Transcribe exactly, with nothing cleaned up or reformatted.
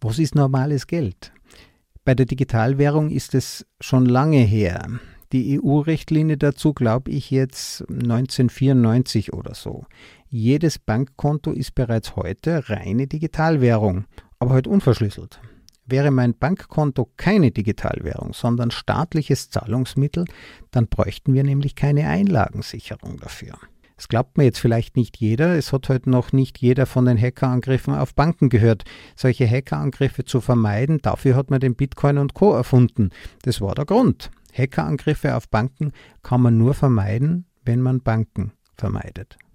Was ist normales Geld? Bei der Digitalwährung ist es schon lange her. Die E U-Richtlinie dazu, glaube ich, jetzt neunzehnhundertvierundneunzig oder so. Jedes Bankkonto ist bereits heute reine Digitalwährung, aber halt unverschlüsselt. Wäre mein Bankkonto keine Digitalwährung, sondern staatliches Zahlungsmittel, dann bräuchten wir nämlich keine Einlagensicherung dafür. Das glaubt mir jetzt vielleicht nicht jeder, es hat heute noch nicht jeder von den Hackerangriffen auf Banken gehört. Solche Hackerangriffe zu vermeiden, dafür hat man den Bitcoin und Co. erfunden. Das war der Grund. Hackerangriffe auf Banken kann man nur vermeiden, wenn man Banken vermeidet.